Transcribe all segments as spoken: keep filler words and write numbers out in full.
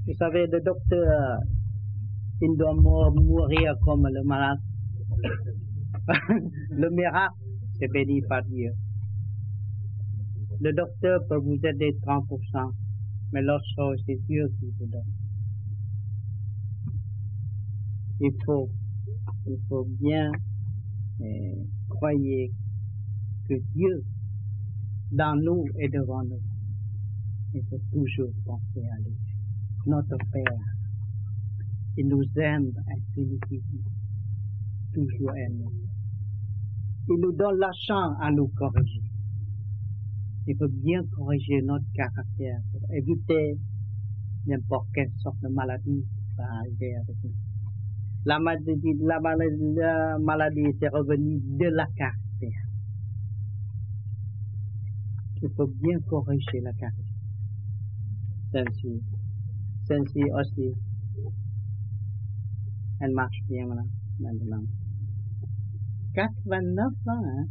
Vous savez, le docteur, il doit mou- mourir comme le malade. Le miracle, c'est béni par Dieu. Le docteur peut vous aider trente pour cent, mais l'autre chose, c'est Dieu qui vous donne. Il faut, il faut bien euh, croire que Dieu, dans nous et devant nous, il faut toujours penser à lui. Notre Père, il nous aime infinitivement, toujours aimé. Il nous donne la chance à nous corriger. Il faut bien corriger notre caractère pour éviter n'importe quelle sorte de maladie qui va arriver avec nous. La maladie, la maladie, la maladie c'est revenu de la caractère. Il faut bien corriger la caractère. Celle-ci, celle-ci aussi, elle marche bien maintenant. maintenant. quatre-vingt-neuf ans, hein?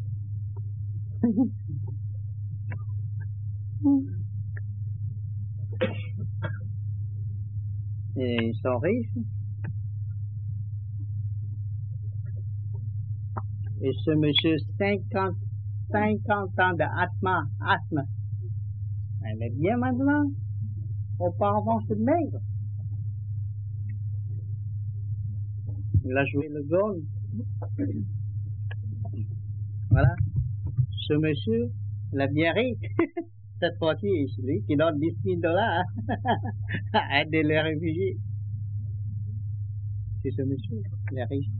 Et ils sont riches. Et ce monsieur, cinquante, cinquante ans de asthme, asthme. Elle est bien maintenant. Auparavant, c'est maigre. Il a joué le golf. Voilà. Ce monsieur, il est bien riche. Cette fois-ci, c'est lui qui donne dix mille dollars à aider les réfugiés. C'est ce monsieur, il est riche.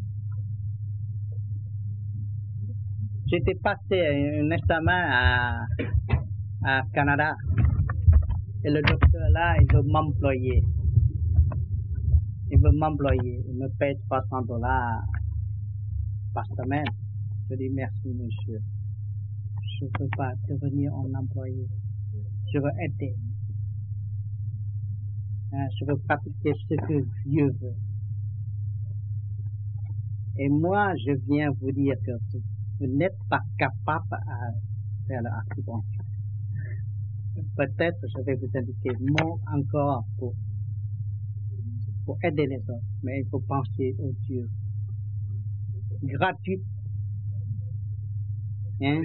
J'étais passé un examen à, à Canada. Et le docteur là, il veut m'employer. Il veut m'employer. Il me paye trois cents dollars par semaine. Je dis merci monsieur. Je ne peux pas devenir un employé. Je veux aider. Hein, je veux pratiquer ce que Dieu veut. Et moi, je viens vous dire que vous n'êtes pas capable à faire l'acupuncture. Peut-être je vais vous indiquer non encore pour, pour aider les autres, mais il faut penser au Dieu. Gratuit. Hein?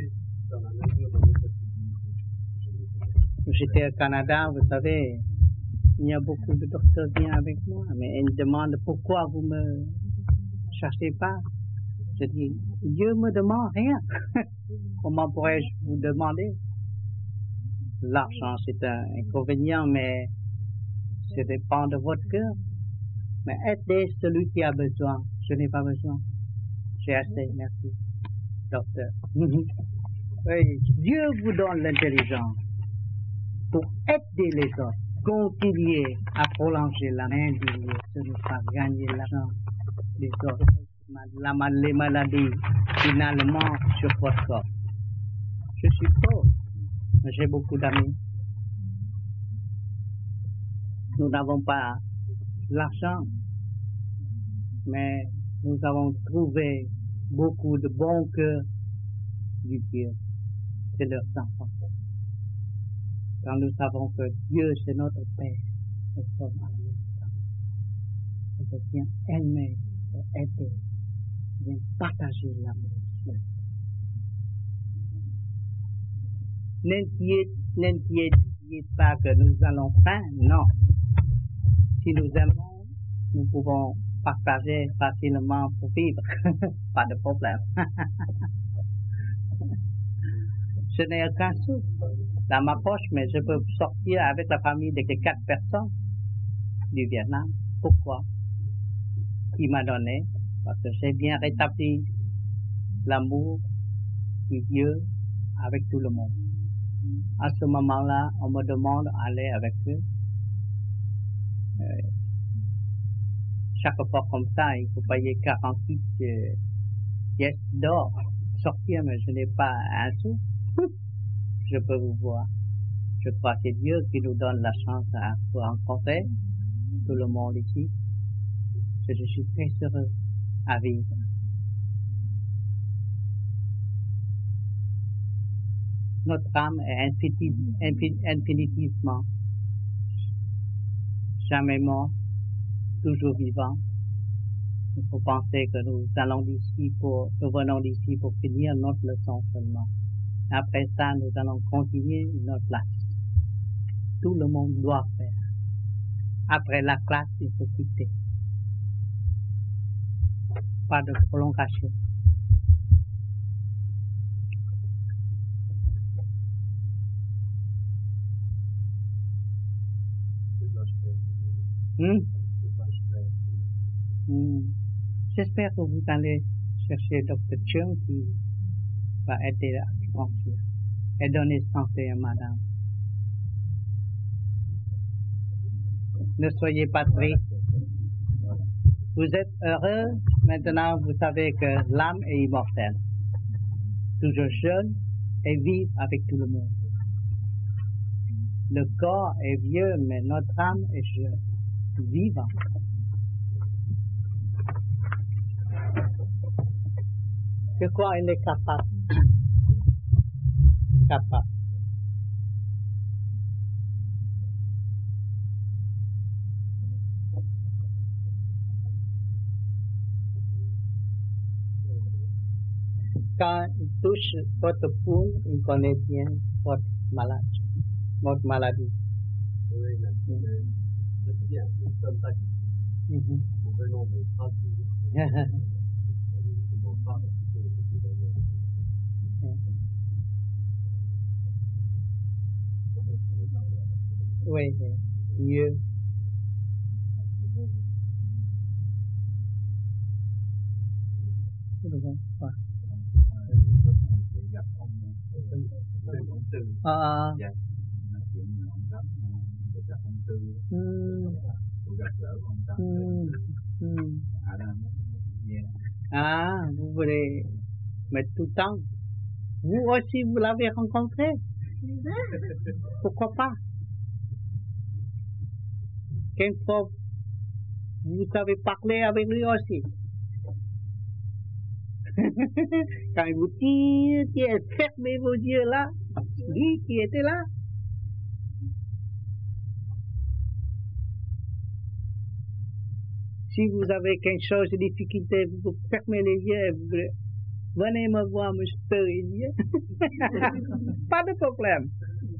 J'étais au Canada, vous savez, il y a beaucoup de docteurs qui viennent avec moi, mais ils me demandent pourquoi vous me cherchez pas. Je dis, Dieu me demande rien. Comment pourrais-je vous demander? L'argent, c'est un inconvénient, mais ça dépend de votre cœur. Mais aidez celui qui a besoin. Je n'ai pas besoin. J'ai assez, merci, docteur. Oui, Dieu vous donne l'intelligence pour aider les autres. Continuez à prolonger la main de Dieu. Ce n'est pas gagner l'argent des autres. La, les maladies, finalement, sur votre corps. Je suis pauvre. J'ai beaucoup d'amis. Nous n'avons pas l'argent, mais nous avons trouvé beaucoup de bons cœurs du Dieu. C'est leurs enfants. Quand nous savons que Dieu, c'est notre Père, nous sommes à l'instant. Il faut bien aimer et aider, bien partager l'amour. N'inquiétez pas que nous allons faim, non. Si nous aimons, nous pouvons partager facilement pour vivre. Pas de problème. Je n'ai aucun sou dans ma poche, mais je peux sortir avec la famille de quatre personnes du Vietnam. Pourquoi? Qui m'a donné? Parce que j'ai bien rétabli l'amour du Dieu avec tout le monde. À ce moment-là, on me demande d'aller avec eux. Euh, chaque fois comme ça, il faut payer quarante-huit euh, pièces d'or. Sortir, mais je n'ai pas un sou. Je peux vous voir. Je crois que c'est Dieu qui nous donne la chance à vous rencontrer, tout le monde ici. Je, je suis très heureux à vivre. Notre âme est infinitive, infinitivement jamais mort, toujours vivant. Il faut penser que nous allons d'ici pour, nous venons d'ici pour finir notre leçon seulement. Après ça, nous allons continuer notre classe. Tout le monde doit faire. Après la classe, il faut quitter. Pas de prolongation. Hmm? Hmm. J'espère que vous allez chercher docteur Chung qui va aider à l'acupuncture et donner santé à madame. Ne soyez pas triste. Vous êtes heureux. Maintenant, vous savez que l'âme est immortelle. Toujours jeune et vive avec tout le monde. Le corps est vieux, mais notre âme est jeune, vivante. De quoi elle est capable? Capable. Quand il touche votre poule, il connaît bien votre maladie. Votre maladie. Oui, mais c'est bien, nous sommes pas ici. Mm-hmm. Nous venons de Strasbourg. Nous ne pouvons pas rester ce que nous venons. Oui, oui, mieux. À, Dạ, nói chuyện với ông Tám, được gặp ông Tư, được gặp gỡ ông Tám, à là nghe. Ah, vous voulez mettre tout le temps. Vous aussi, vous l'avez rencontré. Pourquoi pas? Quelquefois, vous savez parler avec lui aussi. Quand il vous dit, dit fermez vos yeux là, lui qui était là. Si vous avez quelque chose de difficulté, vous fermez les yeux et vous venez me voir, monsieur Idiot. Pas de problème.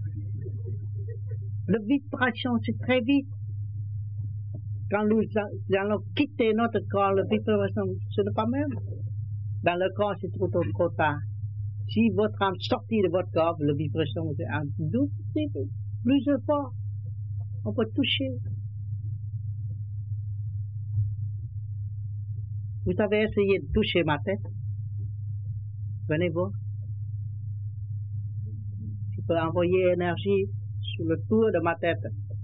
La vibration, c'est très vite. Quand nous allons quitter notre corps, la vibration, ce n'est pas même. Dans le corps, c'est trop tôt, trop tard. Si votre âme sortit de votre corps, la vibration est un tout petit peu plus fort. On peut toucher. Vous avez essayé de toucher ma tête? Venez voir. Je peux envoyer énergie sur le tour de ma tête.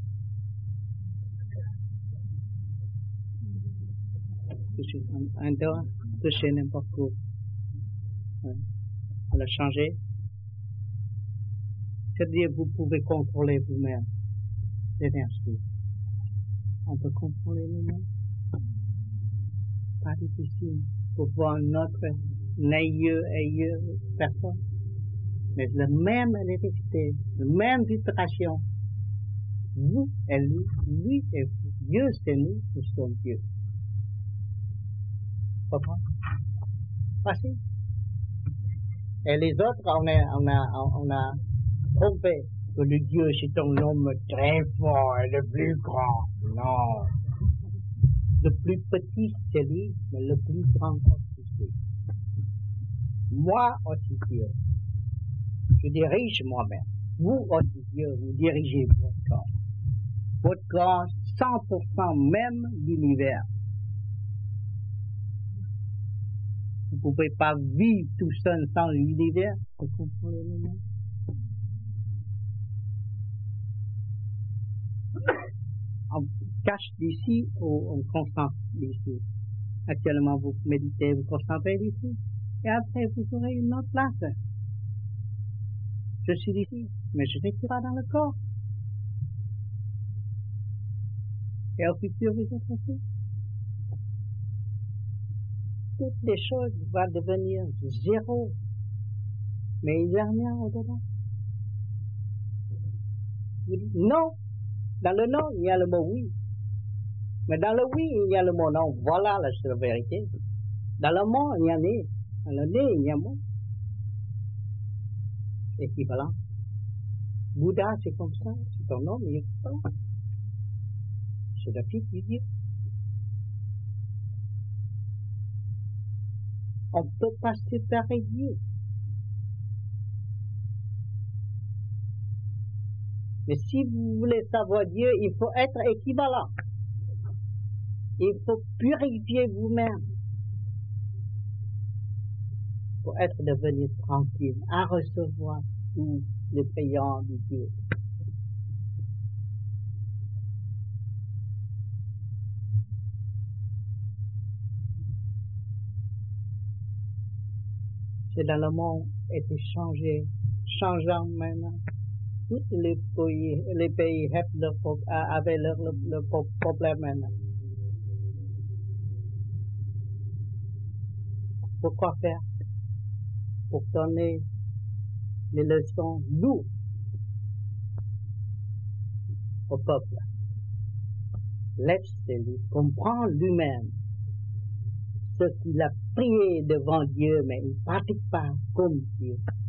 Toucher un doigt, toucher n'importe où. On l'a changé. C'est-à-dire que vous pouvez contrôler vous-même l'énergie. On peut contrôler nous-mêmes. Pas difficile pour voir notre n'ayeux, ayeux personne. Mais la même électricité, la même vibration. Vous et lui, lui et vous. Dieu c'est nous, nous sommes Dieu. Comprends? Facile. Et les autres, on a, on a, on a trompé que le Dieu c'est un homme très fort et le plus grand. Non. Le plus petit c'est lui, mais le plus grand aussi c'est lui. Moi aussi Dieu. Je dirige moi-même. Vous aussi Dieu, vous dirigez votre corps. Votre corps, cent pour cent même l'univers. Vous ne pouvez pas vivre tout seul sans l'univers. Vous comprenez le nom? On cache d'ici ou on concentre d'ici. Actuellement, vous méditez, vous concentrez d'ici. Et après, vous aurez une autre place. Je suis d'ici, mais je n'étais pas dans le corps. Et au futur, vous êtes aussi. Toutes les choses vont devenir zéro. Mais il n'y a rien au-dedans. Vous dites non. Dans le non, il y a le mot oui. Mais dans le oui, il y a le mot non. Voilà la seule vérité. Dans le mot, il y a né. Dans le né, il y a mot. Équivalent. Bouddha, c'est comme ça. C'est un homme, il est équivalent. C'est la fille du Dieu. On ne peut pas séparer Dieu. Mais si vous voulez savoir Dieu, il faut être équivalent. Il faut purifier vous-même pour être devenu tranquille, à recevoir tout le payant de Dieu. C'est dans le monde était changé, changeant maintenant. Tous les pays, les pays avaient leur, leur, leur problème maintenant. Pourquoi faire? Pour donner les leçons lourdes au peuple. Laissez-le comprendre lui-même ce qu'il a prié devant Dieu, mais il ne pratique pas comme Dieu.